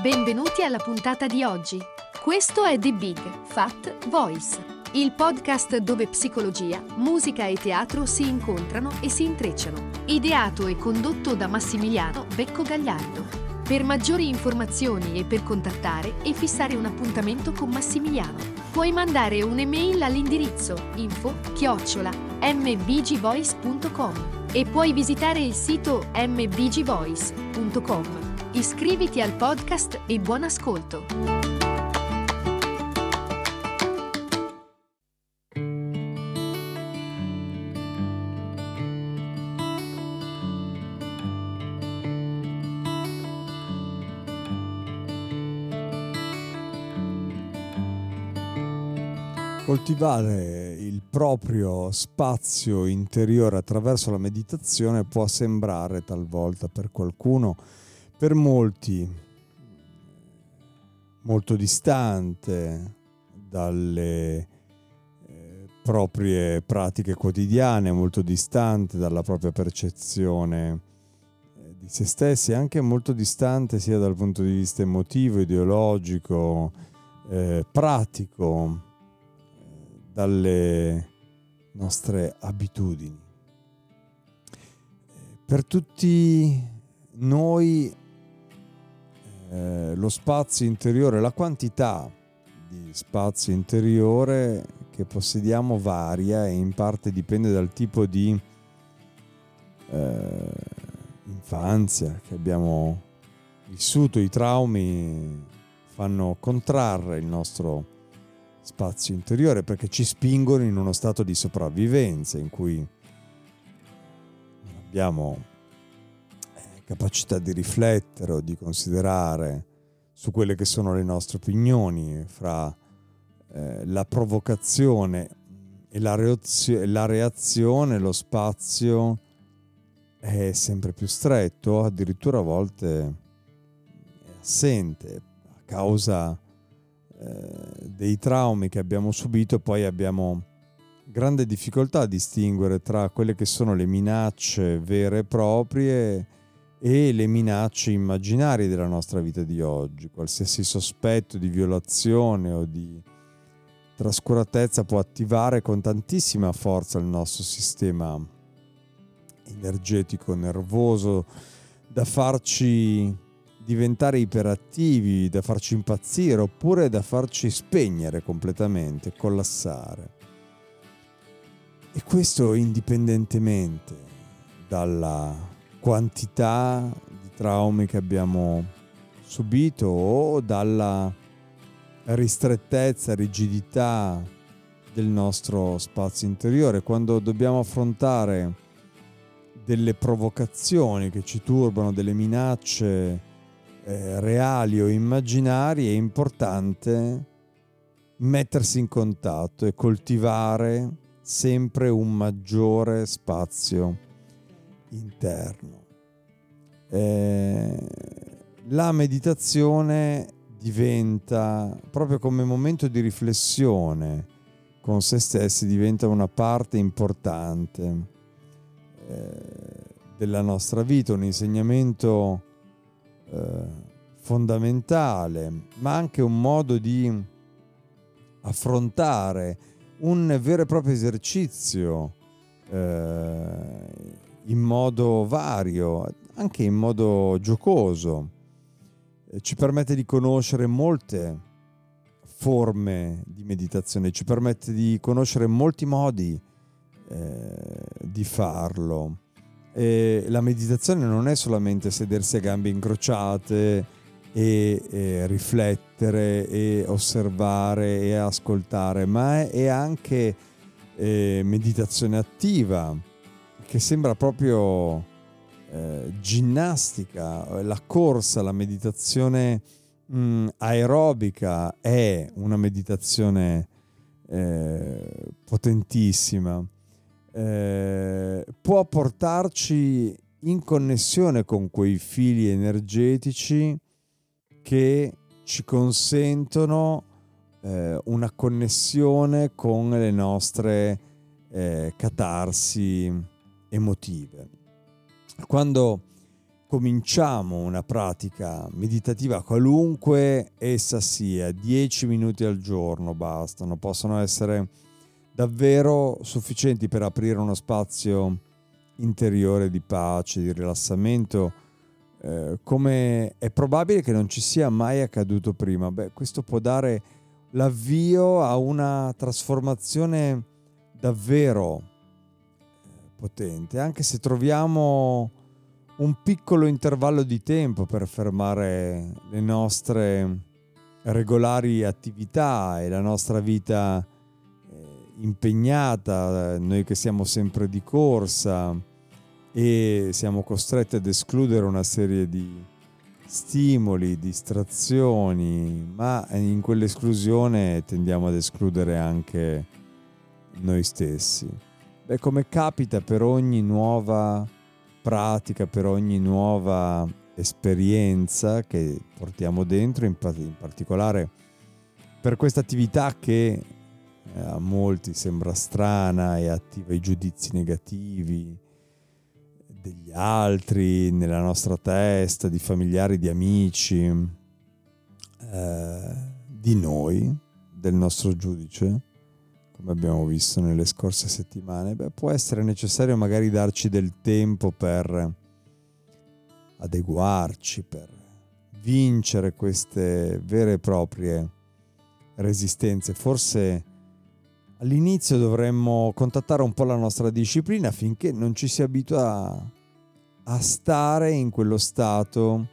Benvenuti alla puntata di oggi. Questo è The Big Fat Voice, il podcast dove psicologia, musica e teatro si incontrano e si intrecciano. Ideato e condotto da Massimiliano Becco Gagliardo. Per maggiori informazioni e per contattare e fissare un appuntamento con Massimiliano, puoi mandare un'email all'indirizzo info@mbgvoice.com e puoi visitare il sito mbgvoice.com. Iscriviti al podcast e buon ascolto! Coltivare il proprio spazio interiore attraverso la meditazione può sembrare talvolta per qualcuno, per molti, molto distante dalle proprie pratiche quotidiane, molto distante dalla propria percezione di se stessi, anche molto distante sia dal punto di vista emotivo, ideologico, pratico, dalle nostre abitudini. Per tutti noi lo spazio interiore, la quantità di spazio interiore che possediamo varia e in parte dipende dal tipo di infanzia che abbiamo vissuto. I traumi fanno contrarre il nostro spazio interiore perché ci spingono in uno stato di sopravvivenza in cui non abbiamo capacità di riflettere o di considerare su quelle che sono le nostre opinioni. Fra la provocazione e la reazione, lo spazio è sempre più stretto, addirittura a volte è assente a causa dei traumi che abbiamo subito. Poi abbiamo grande difficoltà a distinguere tra quelle che sono le minacce vere e proprie e le minacce immaginarie della nostra vita di oggi. Qualsiasi sospetto di violazione o di trascuratezza può attivare con tantissima forza il nostro sistema energetico nervoso, da farci diventare iperattivi, da farci impazzire oppure da farci spegnere completamente, collassare. E questo indipendentemente dalla quantità di traumi che abbiamo subito o dalla ristrettezza, rigidità del nostro spazio interiore. Quando dobbiamo affrontare delle provocazioni che ci turbano, delle minacce reali o immaginarie, è importante mettersi in contatto e coltivare sempre un maggiore spazio interno. La meditazione diventa, proprio come momento di riflessione con se stessi, diventa una parte importante della nostra vita, un insegnamento fondamentale, ma anche un modo di affrontare un vero e proprio esercizio in modo vario, anche in modo giocoso. Ci permette di conoscere molte forme di meditazione, ci permette di conoscere molti modi di farlo. E la meditazione non è solamente sedersi a gambe incrociate e riflettere e osservare e ascoltare, ma è anche meditazione attiva, che sembra proprio ginnastica. La corsa, la meditazione aerobica è una meditazione potentissima. Può portarci in connessione con quei fili energetici che ci consentono una connessione con le nostre catarsi emotive. Quando cominciamo una pratica meditativa qualunque essa sia, 10 minuti al giorno bastano, possono essere davvero sufficienti per aprire uno spazio interiore di pace, di rilassamento, come è probabile che non ci sia mai accaduto prima. Questo può dare l'avvio a una trasformazione davvero potente, anche se troviamo un piccolo intervallo di tempo per fermare le nostre regolari attività e la nostra vita impegnata, noi che siamo sempre di corsa e siamo costretti ad escludere una serie di stimoli, distrazioni, ma in quell'esclusione tendiamo ad escludere anche noi stessi. Come capita per ogni nuova pratica, per ogni nuova esperienza che portiamo dentro, in particolare per questa attività che a molti sembra strana e attiva i giudizi negativi degli altri, nella nostra testa, di familiari, di amici, di noi, del nostro giudice, come abbiamo visto nelle scorse settimane. Può essere necessario magari darci del tempo per adeguarci, per vincere queste vere e proprie resistenze. Forse all'inizio dovremmo contattare un po' la nostra disciplina affinché non ci si abitua a stare in quello stato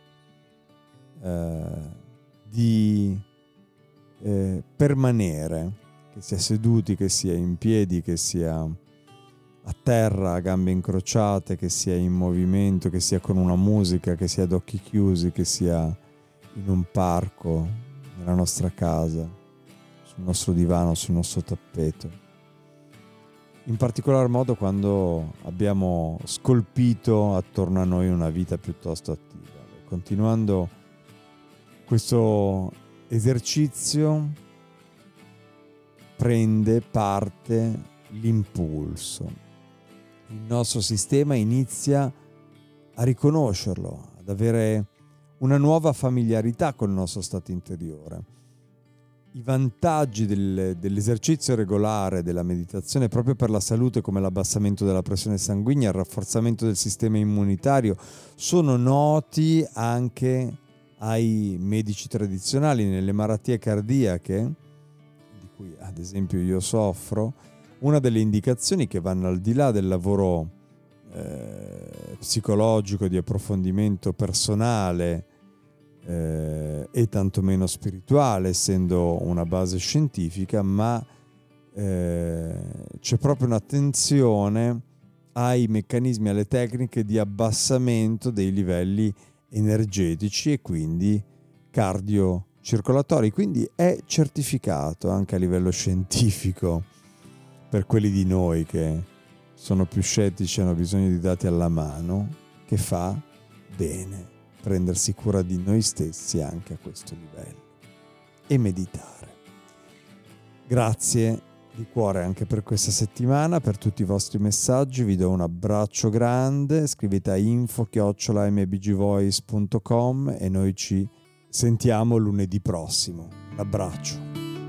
di permanere, che sia seduti, che sia in piedi, che sia a terra a gambe incrociate, che sia in movimento, che sia con una musica, che sia ad occhi chiusi, che sia in un parco, nella nostra casa, sul nostro divano, sul nostro tappeto. In particolar modo quando abbiamo scolpito attorno a noi una vita piuttosto attiva. Continuando questo esercizio prende parte l'impulso. Il nostro sistema inizia a riconoscerlo, ad avere una nuova familiarità col nostro stato interiore. I vantaggi dell'esercizio regolare, della meditazione proprio per la salute, come l'abbassamento della pressione sanguigna, il rafforzamento del sistema immunitario, sono noti anche ai medici tradizionali. Nelle malattie cardiache, di cui ad esempio io soffro, una delle indicazioni che vanno al di là del lavoro psicologico, di approfondimento personale, e tantomeno spirituale, essendo una base scientifica, ma c'è proprio un'attenzione ai meccanismi, alle tecniche di abbassamento dei livelli energetici e quindi cardiocircolatori. Quindi è certificato anche a livello scientifico, per quelli di noi che sono più scettici e hanno bisogno di dati alla mano, che fa bene prendersi cura di noi stessi anche a questo livello e meditare. Grazie di cuore anche per questa settimana, per tutti i vostri messaggi. Vi do un abbraccio grande, scrivete a info@mbgvoice.com e noi ci sentiamo lunedì prossimo. Un abbraccio.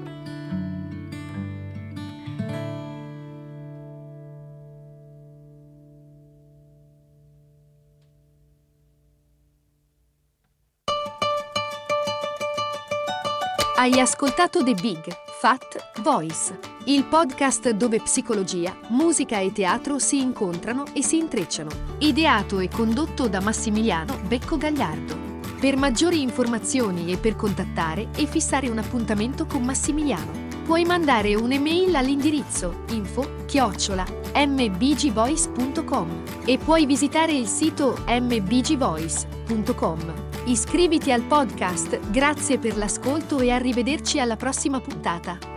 Hai ascoltato The Big Fat Voice, il podcast dove psicologia, musica e teatro si incontrano e si intrecciano. Ideato e condotto da Massimiliano Becco Gagliardo. Per maggiori informazioni e per contattare e fissare un appuntamento con Massimiliano, puoi mandare un'email all'indirizzo info@mbgvoice.com e puoi visitare il sito mbgvoice.com. Iscriviti al podcast, grazie per l'ascolto e arrivederci alla prossima puntata.